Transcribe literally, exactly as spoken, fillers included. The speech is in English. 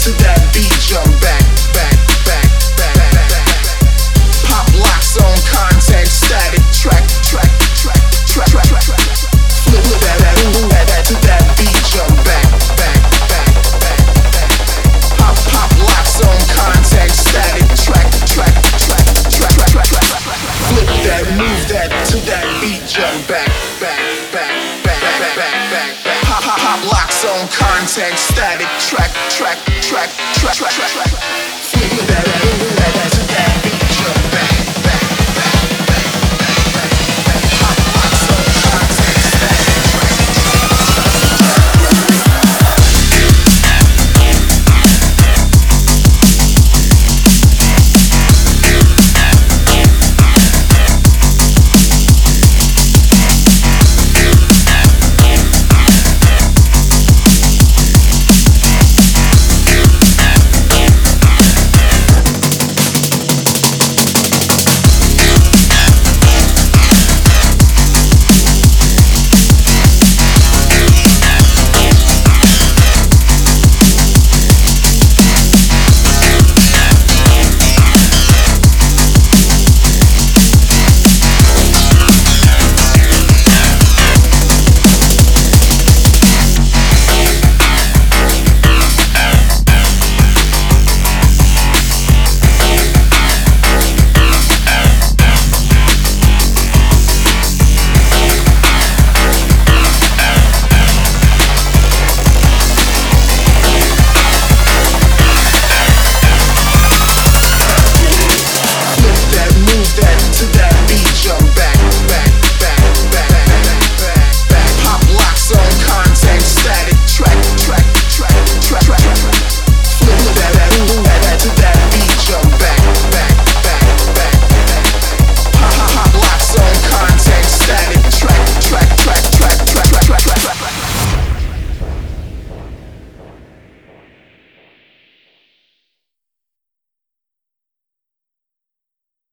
to that beat, jump back, back, back, back, back, back. Pop locks on contact, static, track, track, track, track, track, track. Flip that, that, that, that to that beat, jump back, back, back, back, back. Pop, pop locks on contact, static, track, track, track, track, track, track. Flip that, move that to that beat, jump back, back, back, back, back, back, back, back. Pop, pop, pop locks on contact, static, track, track, track, track, track, track.